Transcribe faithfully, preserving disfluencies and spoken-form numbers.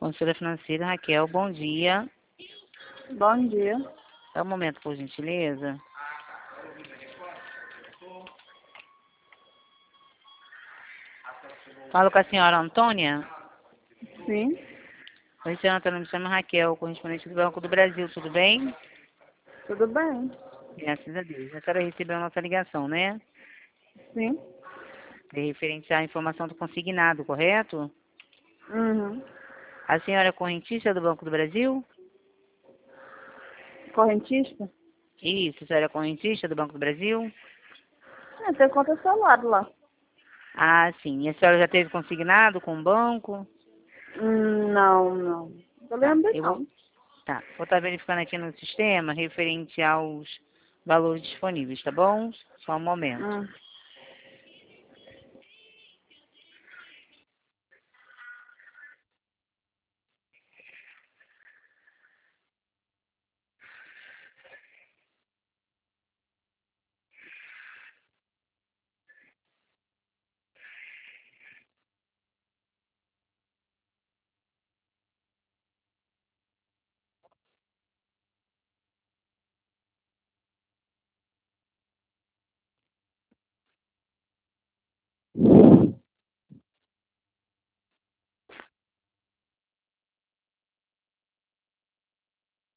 Consultora financeira, Raquel, bom dia. Bom dia. É um momento, por gentileza. Falo com a senhora Antônia. Sim, Oi, senhora Antônia, me chamo Raquel, correspondente do Banco do Brasil, tudo bem? tudo bem. Graças a Deus. A senhora recebeu a nossa ligação, né? Sim. É referente à informação do consignado, correto? Uhum. A senhora é correntista do Banco do Brasil? Correntista? Isso, a senhora é correntista do Banco do Brasil? É, tem conta celular lá. Ah, sim. E a senhora já teve consignado com o banco? Hum, não, não. Eu Tá, lembro eu vou... não. Tá, vou estar verificando aqui no sistema referente aos valores disponíveis, tá bom? Só um momento. Hum.